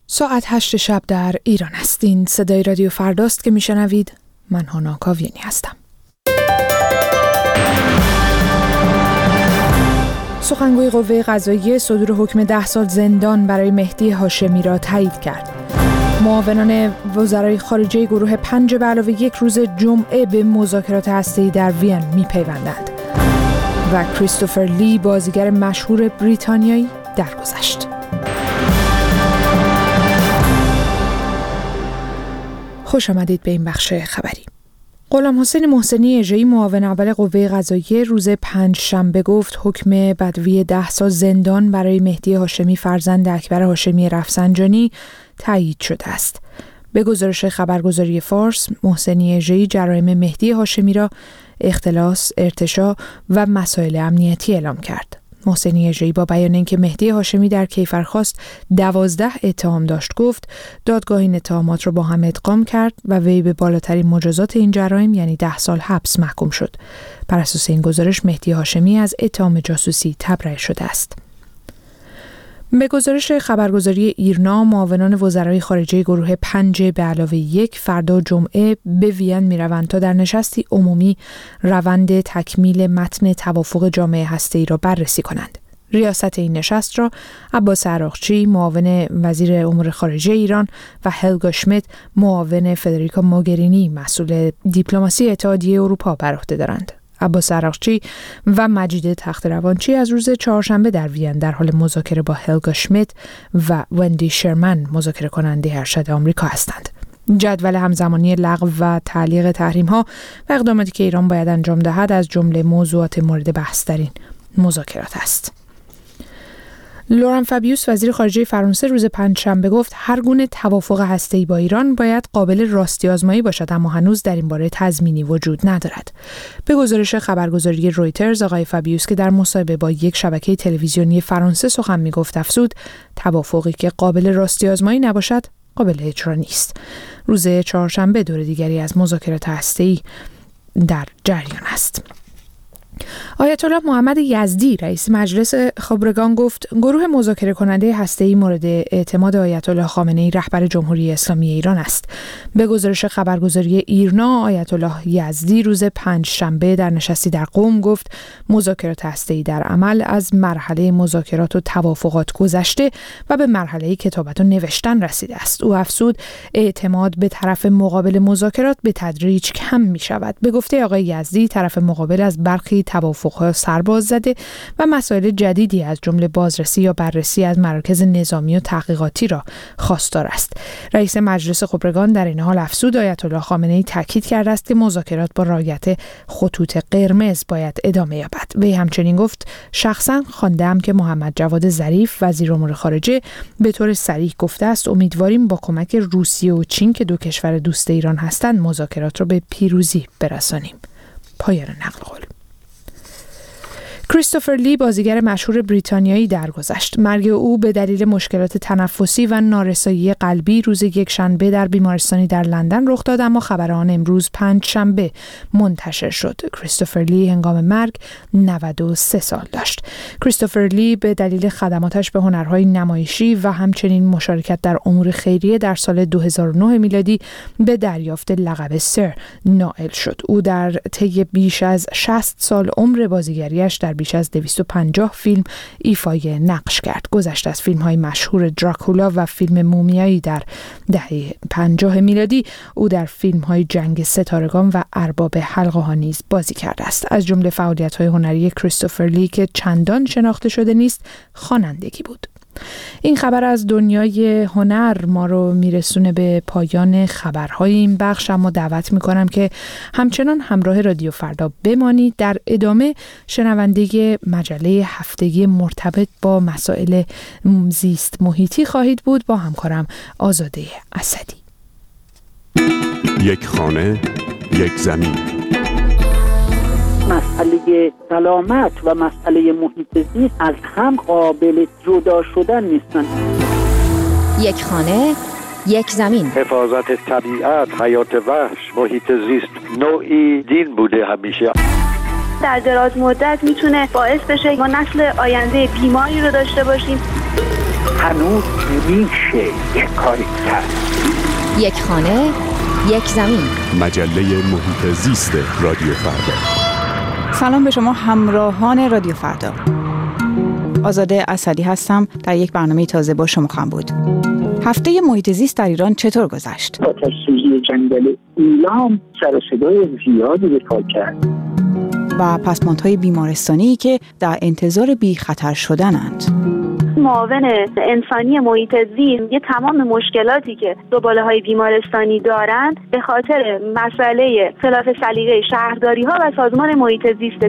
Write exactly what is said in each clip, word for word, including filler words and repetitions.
ساعت هشت شب در ایران است. این صدای رادیو فرداست که میشنوید. من هانا کاویانی هستم. سخنگوی قوه قضاییه صدور حکم ده سال زندان برای مهدی هاشمی را تایید کرد. معاونان وزرای خارجه گروه پنج به علاوه یک روز جمعه به مذاکرات هسته‌ای در وین می‌پیوندند. و کریستوفر لی بازیگر مشهور بریتانیایی درگذشت. خوش آمدید به این بخش خبری. غلام حسین محسنی اژه‌ای معاون اول قوه قضاییه روز پنج شنبه گفت حکم بدوی ده سال زندان برای مهدی هاشمی فرزند اکبر هاشمی رفسنجانی تایید شده است. به گزارش خبرگزاری فارس، محسنی اژه‌ای جرایم مهدی هاشمی را اختلاس، ارتشاء و مسائل امنیتی اعلام کرد. محسنی اژه‌ای با بیان اینکه مهدی هاشمی در کیفرخواست دوازده اتهام داشت گفت دادگاه این اتهامات را با هم ادغام کرد و وی به بالاترین مجازات این جرایم یعنی ده سال حبس محکوم شد. بر اساس این گزارش مهدی هاشمی از اتهام جاسوسی تبرئه شده است. به گزارش خبرگزاری ایرنا، معاونان وزرای خارجه گروه پنج به علاوه یک فردا جمعه به وین می روند تا در نشستی عمومی روند تکمیل متن توافق جامعه هسته‌ای را بررسی کنند. ریاست این نشست را عباس عراقچی، معاون وزیر امور خارجه ایران و هلگا شمیت، معاون فدریکا موگرینی، مسئول دیپلماسی اتحادیه اروپا بر عهده دارند. عباس عراقچی و مجید تخت‌روانچی از روز چهارشنبه در وین در حال مذاکره با هلگا شمیت و وندی شرمن، مذاکره کننده ارشد آمریکا هستند. جدول همزمانی لغو و تعلیق تحریم‌ها و اقداماتی که ایران باید انجام دهد از جمله موضوعات مورد بحث در این مذاکرات است. لوران فابیوس وزیر خارجه فرانسه روز پنجشنبه گفت هر گونه توافق هسته‌ای با ایران باید قابل راستی آزمایی باشد، اما هنوز در این باره تضمینی وجود ندارد. به گزارش خبرگزاری رویترز، آقای فابیوس که در مصاحبه با یک شبکه تلویزیونی فرانسه سخن می‌گفت افزود توافقی که قابل راستی آزمایی نباشد قابل اجرا نیست. روز چهارشنبه دور دیگری از مذاکرات هسته‌ای در جریان است. آیت الله محمد یزدی رئیس مجلس خبرگان گفت گروه مذاکره کننده هسته‌ای مورد اعتماد آیت الله خامنه‌ای رهبر جمهوری اسلامی ایران است. به گزارش خبرگزاری ایرنا، آیت الله یزدی روز پنج شنبه در نشستی در قم گفت مذاکرات هسته‌ای در عمل از مرحله مذاکرات و توافقات گذشته و به مرحله کتابت و نوشتن رسیده است. او افزود اعتماد به طرف مقابل مذاکرات به تدریج کم می شود. به گفته آقای یزدی طرف مقابل از برخی توافق‌ها سرباز زده و مسائل جدیدی از جمله بازرسی یا بررسی از مراکز نظامی و تحقیقاتی را خواستار است. رئیس مجلس خبرگان در این حال افزود آیت الله خامنه‌ای تاکید کرده است که مذاکرات با رعایت خطوط قرمز باید ادامه یابد. وی همچنین گفت شخصا خوانده‌ام که محمد جواد ظریف وزیر امور خارجه به طور صریح گفته است امیدواریم با کمک روسیه و چین که دو کشور دوست ایران هستند مذاکرات را به پیروزی برسانیم. پایان نقل قول. کریستوفر لی بازیگر مشهور بریتانیایی درگذشت. مرگ او به دلیل مشکلات تنفسی و نارسایی قلبی روز یکشنبه در بیمارستانی در لندن رخ داد، اما خبر آن امروز پنج شنبه منتشر شد. کریستوفر لی هنگام مرگ نود و سه سال داشت. کریستوفر لی به دلیل خدماتش به هنرهای نمایشی و همچنین مشارکت در امور خیریه در سال دو هزار و نه میلادی به دریافت لقب سر نائل شد. او در طی بیش از شصت سال عمر بازیگریش در بیش از دویست و پنجاه فیلم ایفای نقش کرد. گذشته از فیلم‌های مشهور دراکولا و فیلم مومیایی در دهه پنجاه میلادی، او در فیلم‌های جنگ ستارگان و ارباب حلقه‌ها نیز بازی کرده است. از جمله فعالیت‌های هنری کریستوفر لی که چندان شناخته شده نیست، خوانندگی بود. این خبر از دنیای هنر ما رو میرسونه به پایان خبرهای این بخش، اما دعوت میکنم که همچنان همراه رادیو فردا بمانید. در ادامه شنونده مجله هفتگی مرتبط با مسائل زیست محیطی خواهید بود با همکارم آزاده اسدی. یک خانه، یک زمین. مسئله سلامت و مسئله محیط زیست از هم قابل جدا شدن نیستن. یک خانه، یک زمین. حفاظت طبیعت، حیات وحش، محیط زیست نوعی دین بوده همیشه. در دراز مدت میتونه باعث بشه ما نسل آینده بیماری رو داشته باشیم. هنوز میشه یک کاری کرد. یک خانه، یک زمین. مجله محیط زیست رادیو فردا. سلام به شما همراهان رادیو فردا. آزاده اسدی هستم. در یک برنامه تازه با شما خواهم بود. هفته محیط زیست در ایران چطور گذشت؟ آتش سوزی جنگل ایلام سر و صدای زیادی به پا کرد و پسماندهای بیمارستانی که در انتظار بی خطر شدنند. معاون انسانی محیط زیست یه تمام مشکلاتی که زباله‌های بیمارستانی دارند به خاطر مسئله خلاف سلیقه شهرداری‌ها و سازمان محیط زیست.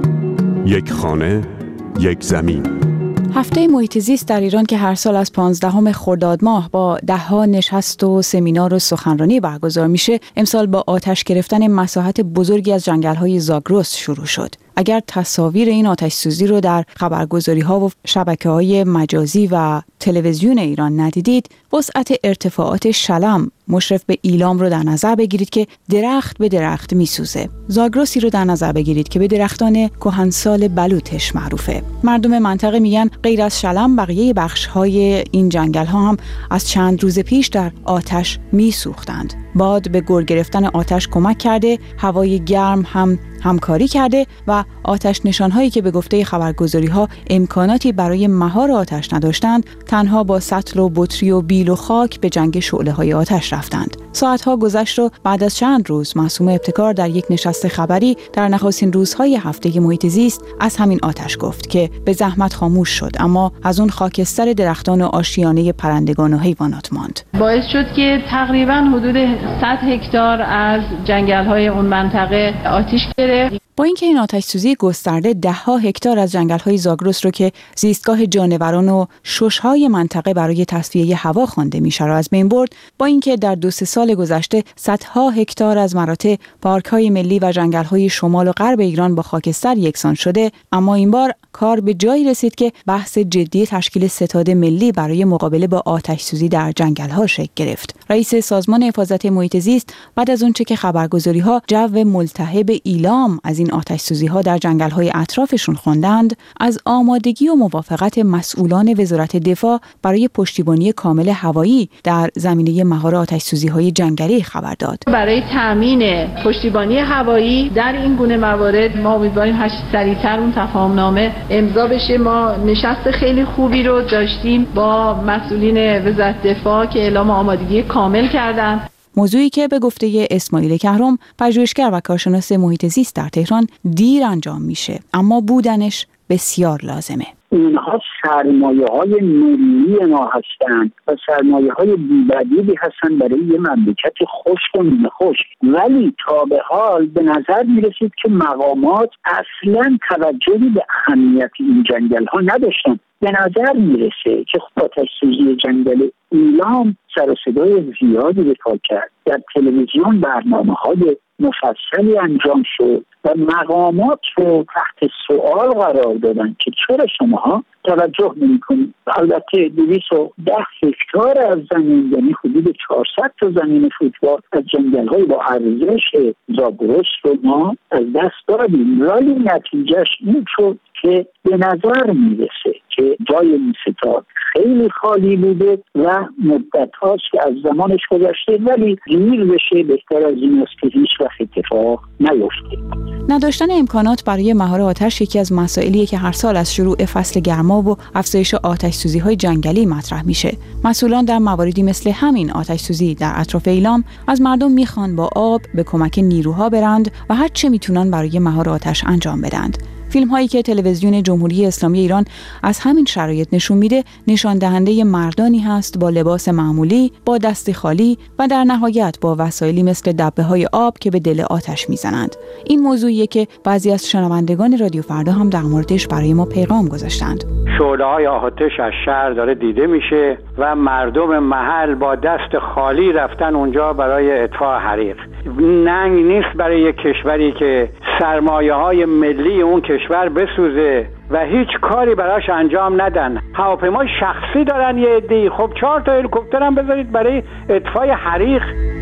یک خانه، یک زمین. هفته محیط زیست در ایران که هر سال از پانزدهم خرداد ماه با ده‌ها نشست و سمینار و سخنرانی برگزار میشه، امسال با آتش گرفتن مساحت بزرگی از جنگل‌های زاگرس شروع شد. اگر تصاویر این آتش سوزی رو در خبرگزاری‌ها و شبکه‌های مجازی و تلویزیون ایران ندیدید، وسعت ارتفاعات شلم مشرف به ایلام رو در نظر بگیرید که درخت به درخت میسوزه. زاگرسی رو در نظر بگیرید که به درختان کهنسال بلوطش معروفه. مردم منطقه میگن غیر از شلم بقیه بخش‌های این جنگل‌ها هم از چند روز پیش در آتش میسوختند. باد به گور گرفتن آتش کمک کرده، هوای گرم هم همکاری کرده و آتش نشان‌هایی که به گفته خبرگزاری‌ها امکاناتی برای مهار آتش نداشتند، تنها با سطل و بطری و بیل و خاک به جنگ شعله‌های آتش رفتند. ساعت‌ها گذشت و بعد از چند روز معصومه ابتکار در یک نشست خبری در نخستین روزهای هفته محیط زیست از همین آتش گفت که به زحمت خاموش شد، اما از اون خاکستر درختان و آشیانه پرندگان و حیوانات ماند. باعث شد که تقریباً حدود صد هکتار از جنگل‌های اون منطقه آتش گرفت. با اینکه این آتش سوزی گسترده ده‌ها هکتار از جنگل‌های زاگرس رو که زیستگاه جانوران و شش‌های منطقه برای تصفیه هوا خوانده میشه را از بین برد، با اینکه در دو سه سال گذشته صدها هکتار از مراتع پارک‌های ملی و جنگل‌های شمال و غرب ایران با خاکستر یکسان شده، اما این بار کار به جایی رسید که بحث جدی تشکیل ستاد ملی برای مقابله با آتش سوزی در جنگل‌ها شکل گرفت. رئیس سازمان حفاظت محیط زیست بعد از اونچه که خبرگزاری‌ها جو ملتهب ایلام از این آتش سوزی‌ها در جنگل‌های اطرافشون خوندند، از آمادگی و موافقت مسئولان وزارت دفاع برای پشتیبانی کامل هوایی در زمینه مهار آتش سوزی‌های جنگلی خبر داد. برای تامین پشتیبانی هوایی در این گونه موارد ما امیدواریم هر چه سریعتر اون تفاهمنامه امضا بشه. ما نشست خیلی خوبی رو داشتیم با مسئولین وزارت دفاع که اعلام آمادگی کامل کردن. موضوعی که به گفته اسماعیل کهرم، پژوهشگر و کارشناس محیط زیست در تهران، دیر انجام میشه، اما بودنش بسیار لازمه. اینها سرمایه های ملی ما هستند و سرمایه های بی‌بدیلی هستند برای یه مملکت خشک و نیمه خشک، ولی تا به حال به نظر میرسید که مقامات اصلا توجهی به اهمیت این جنگل ها نداشتن. به نظر میرسه که آتش سوزی جنگل ایلام سر و صدای زیادی به پا کرد. در تلویزیون برنامه‌های مفصلی انجام شد و مقامات رو تحت سوال قرار دادن که چرا شماها توجه نمی‌کنید. البته دویست و ده هکتار از زمین، یعنی حدود چهارصد تا زمین فوتبال از جنگل‌های با ارزش زاگرس رو ما از دست دادیم، ولی نتیجهش این شد که به نظر میرسه که جای این ستاد خیلی خالی بوده و مدت هاست که از زمانش گذشته، ولی دیر بشه بهتر از این است که هیچ وقت اتفاق نیفته. نداشتن امکانات برای مهار آتش یکی از مسائلیه که هر سال از شروع فصل گرما و افزایش آتش سوزی های جنگلی مطرح میشه. مسئولان در مواردی مثل همین آتش سوزی در اطراف ایلام از مردم میخوان با آب به کمک نیروها برند و هر چه میتونن برای مهار آتش انجام بدند. فیلم هایی که تلویزیون جمهوری اسلامی ایران از همین شرایط نشون میده نشان دهنده مردانی هست با لباس معمولی، با دست خالی و در نهایت با وسایلی مثل دبه های آب که به دل آتش میزنند. این موضوعیه که بعضی از شنوندگان رادیو فردا هم در موردش برای ما پیغام گذاشتند. شعله های آتش از شهر داره دیده میشه و مردم محل با دست خالی رفتن اونجا برای اطفاء حریق. ننگ نیست برای یک کشوری که سرمایه های ملی اون کشور بسوزه و هیچ کاری براش انجام ندن. هواپیمای شخصی دارن یه عده‌ای، خب چهار تا هلیکوپتر هم بذارید برای اطفای حریق.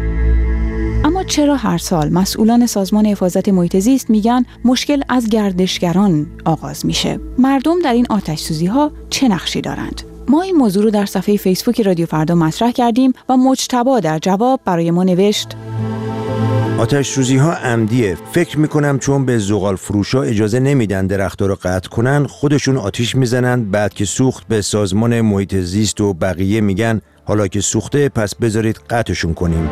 اما چرا هر سال مسئولان سازمان حفاظت محیط زیست میگن مشکل از گردشگران آغاز میشه؟ مردم در این آتش سوزی ها چه نقشی دارند؟ ما این موضوع رو در صفحه فیسبوک رادیو فردا مطرح کردیم و مجتبی در جواب برای ما نوشت: آتش سوزی ها عمدیه. فکر میکنم چون به زغال فروشا اجازه نمیدن درخت‌ها رو قطع کنن، خودشون آتیش میزنن، بعد که سوخت به سازمان محیط زیست و بقیه میگن حالا که سوخته پس بذارید قطعشون کنیم.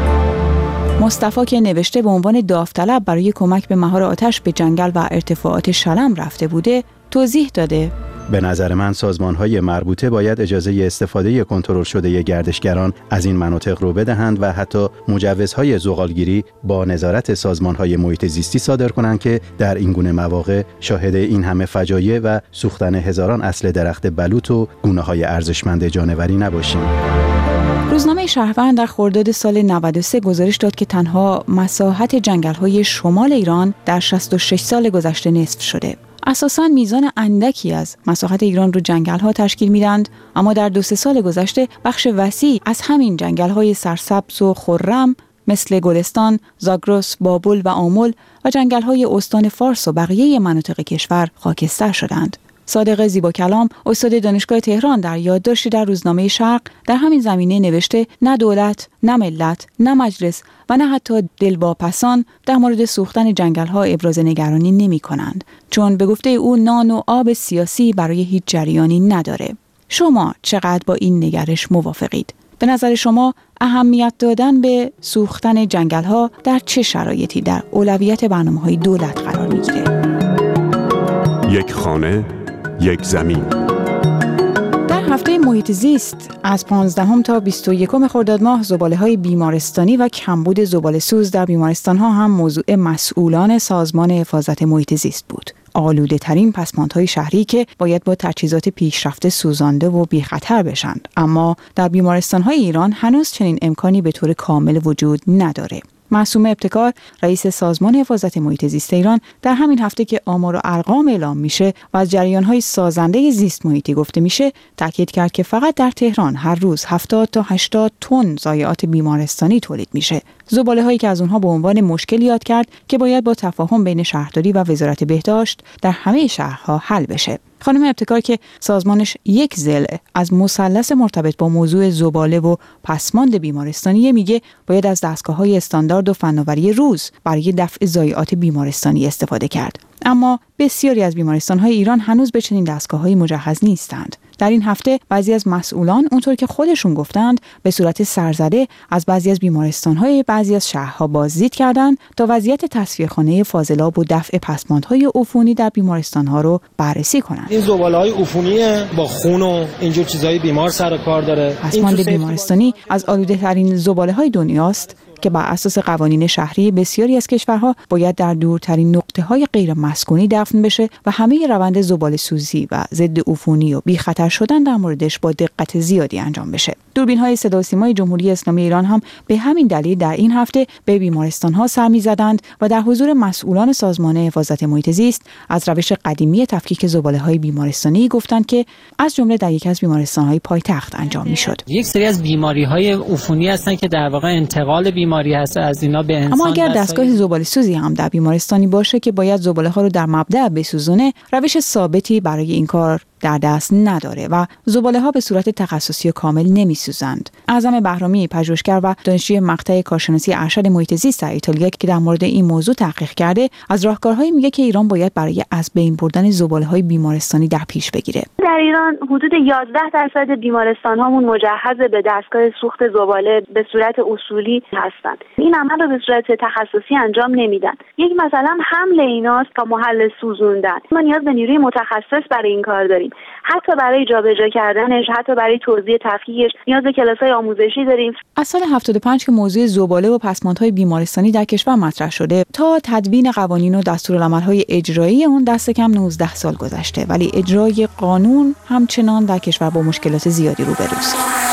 مصطفی که نوشته به عنوان داوطلب برای کمک به مهار آتش به جنگل و ارتفاعات شلم رفته بوده، توضیح داده: به نظر من سازمان‌های مربوطه باید اجازه استفاده کنترل شده گردشگران از این مناطق رو بدهند و حتی مجوزهای زغالگیری با نظارت سازمان‌های محیط زیستی صادر کنند که در این گونه مواقع شاهد این همه فجایع و سوختن هزاران اصل درخت بلوط و گونه‌های ارزشمند جانوری نباشیم. روزنامه شهروند در خرداد سال نود و سه گزارش داد که تنها مساحت جنگل‌های شمال ایران در شصت و شش سال گذشته نصف شده. اساساً میزان اندکی از مساحت ایران رو جنگل‌ها تشکیل میدند، اما در دو سه سال گذشته بخش وسیع از همین جنگل‌های سرسبز و خرم مثل گلستان، زاگرس، بابل و آمل و جنگل‌های استان فارس و بقیه مناطق کشور خاکستر شدند. صادق زیبا کلام، استاد دانشگاه تهران، در یادداشتی در روزنامه شرق در همین زمینه نوشته: نه دولت، نه ملت، نه مجلس و نه حتی دلواپسان در مورد سوختن جنگل‌ها ابراز نگرانی نمی‌کنند، چون به گفته او نان و آب سیاسی برای هیچ جریانی نداره. شما چقدر با این نگرش موافقید؟ به نظر شما اهمیت دادن به سوختن جنگل‌ها در چه شرایطی در اولویت برنامه‌های دولت قرار می‌گیره؟ یک خانه، یک زمین. در هفته محیط زیست از پانزدهم تا بیست و یکم خرداد ماه زباله‌های بیمارستانی و کمبود زباله‌سوز در بیمارستان‌ها هم موضوع مسئولان سازمان حفاظت محیط زیست بود. آلوده ترین پسماندهای شهری که باید با تجهیزات پیشرفته سوزانده و بی خطر بشند، اما در بیمارستان‌های ایران هنوز چنین امکانی به طور کامل وجود نداره. معصومه ابتکار، رئیس سازمان حفاظت محیط زیست ایران، در همین هفته که آمار و ارقام اعلام میشه و از جریان‌های سازنده زیست محیطی گفته میشه، تاکید کرد که فقط در تهران هر روز هفتاد تا هشتاد تن ضایعات بیمارستانی تولید میشه. زباله‌هایی که از اونها به عنوان مشکل یاد کرد که باید با تفاهم بین شهرداری و وزارت بهداشت در همه شهرها حل بشه. خانم ابتکار که سازمانش یک ضلع از مثلث مرتبط با موضوع زباله و پسماند بیمارستانی میگه باید از دستگاه‌های استاندارد و فناوری روز برای دفع ضایعات بیمارستانی استفاده کرد. اما بسیاری از بیمارستان‌های ایران هنوز به چنین دستگاه‌های مجهز نیستند. در این هفته بعضی از مسئولان اونطور که خودشون گفتند به صورت سرزده از بعضی از بیمارستان‌های بعضی از شهرها بازدید کردند تا وضعیت تصفیه‌خانه فاضلاب و دفع پسماندهای عفونی در بیمارستان‌ها رو بررسی کنند. این زباله‌های عفونی با خون و اینجور چیزای بیمار سر و کار داره. پسماند بیمارستانی از آلوده‌ترین زباله‌های دنیاست که بر اساس قوانین شهری بسیاری از کشورها باید در دورترین نقطه‌های غیر مسکونی دفن بشه و همه روند زباله‌سوزی و ضد عفونی و بی خطر شدن در موردش با دقت زیادی انجام بشه. دوربین‌های صدا و سیمای جمهوری اسلامی ایران هم به همین دلیل در این هفته به بیمارستان‌ها سر می‌زدند و در حضور مسئولان سازمان حفاظت محیط زیست از روش قدیمی تفکیک زباله‌های بیمارستانی گفتند که از جمله در یکی از بیمارستان‌های پایتخت انجام می‌شد. یک سری از بیماری‌های عفونی هستند که در واقع انتقال بیماری هست از اینا به انسان. اما اگر دستگاه زباله‌سوزی هم در بیمارستانی باشه که باید زباله‌ها رو در مبدأ بسوزونه، روش ثابتی برای این کار در دست نداره و زباله‌ها به صورت تخصصی و کامل نمی‌سوزند. اعظم بهرامی، پژوهشگر و دانشجوی مقطع کارشناسی ارشد محیط زیست در ایتالیا که در مورد این موضوع تحقیق کرده، از راهکارهایی میگه که ایران باید برای از بین بردن زباله‌های بیمارستانی در پیش بگیره. در ایران حدود یازده درصد بیمارستان‌هامون مجهز به دستگاه سوخت زباله به صورت اصولی هستند. این عمل رو به صورت تخصصی انجام نمیدن. یک مثلا حمل ایناست تا محل سوزوندن. ما نیاز به نیروی متخصص برای این کار داریم. حتی برای جابجا کردنش، حتی برای توزیع تفکیکش نیاز به کلاس‌های آموزشی داریم. از سال هفتاد و پنج که موضوع زباله و پسماندهای بیمارستانی در کشور مطرح شده تا تدوین قوانین و دستورالعمل‌های اجرایی اون دست کم نوزده سال گذشته، ولی اجرای قانون همچنان در کشور با مشکلات زیادی روبروست.